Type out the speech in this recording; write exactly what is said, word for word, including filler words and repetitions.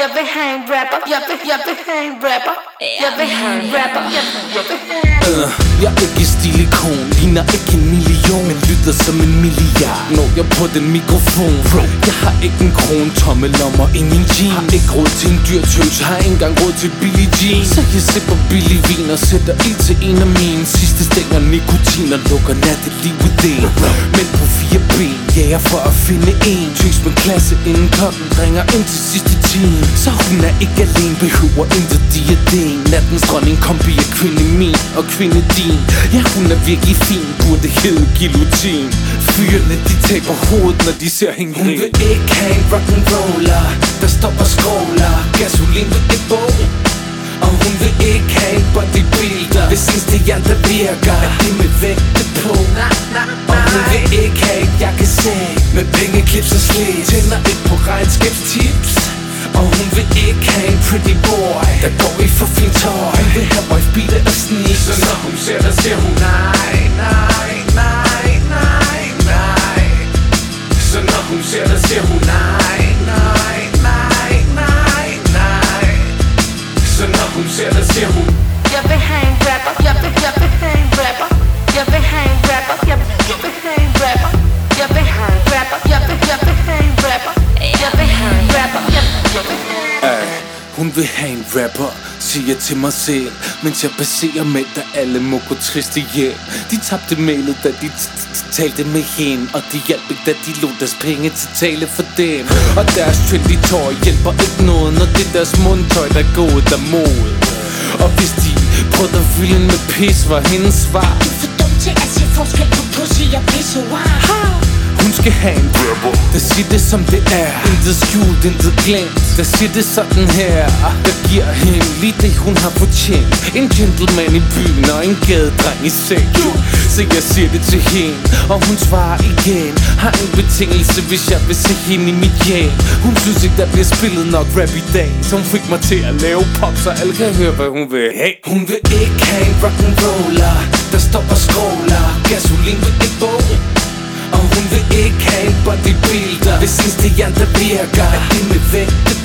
Jeg vil have en rapper. Jeg vil, jeg vil have en rapper. Jeg vil have en rapper. Jeg vil, jeg vil have uh, Jeg er ikke stilikon, ligner ikke en million, men lyder som en milliard når jeg på den mikrofon. Bro, jeg har ikke en kron, tomme lommer i min jeans. Har ikke råd til en dyr tøs, har ikke engang råd til billig jeans. Så jeg sipper billig vin og sætter ild til en af mine sidste stænger nikotin og lukker nattelivet ind. Men på fire ben, jæger for at finde en tøs med klasse inden kokken ringer ind til sidste time. Så hun er ikke alene, behøver intet diadem. Nattens dronning kombi er kvinde min og kvinde din. Ja, hun er virkelig fin, burde hedde guillotine. Fyrene de taber hovedet, når de ser hende. Hun vil ikke have en rock'n'roller, der står og skråler gasolin ved et bål. Og hun vil ikke have en bodybuilder, hvis hendes det jer der virker at det med vægte på. Og hun vil ikke have et jakkesæt med pengeklips og slæt, tænder ikke på regnskabstips. Og hun vil ikke have en pretty boy, der går i for fint tøj. Hun vil have wife beater og sneaks, så når hun ser dig, siger hun nej, nej, nej, nej, nej. Så når hun ser dig, siger hun nej, nej, nej, nej, nej. Så når hun ser dig, siger hun Jeg vil have en rapper. Jeg vil, jeg vil have en rapper. Jeg vil have en rapper. Jeg vil, jeg vil have en rapper. Jeg vil have en rapper. Jeg vil, jeg vil have en rapper. Jeg vil have en rapper. Jeg vil, jeg vil have en rapper. Hun vil have en rapper, siger jeg til mig selv, mens jeg baserer med, da alle må gå triste hjem. De tabte mailet, da de talte med hende, og de hjalp ikke, da de lod deres penge til tale for dem. Og deres trendy tøj hjælper ikke noget, når det er deres mundtøj, der går ud af mod. Og hvis de prøvede at fylde en med pis, var hendes svar: Du er for dum til at se forskel på pussy og pissoir. Hun skal have en rapper, der siger det som det er. Intet skjult, intet glemt, der siger det sådan her. Der giver hende lige det hun har fortjent. En gentleman i byen og en gadedreng i seng. Så jeg siger det til hende, og hun svarer igen. Har en betingelse, hvis jeg vil se hende i mit hjem. Hun synes ikke der bliver spillet nok rap i dag, så hun fik mig til at lave pop, så alle kan høre hvad hun vil. Hey. Hun vil ikke have en rock'n'roller, der står og skråler gasolin ved et bål. Og hun vil ikke have en bodybuilder, hvis hendes det jer der virker at det med vægte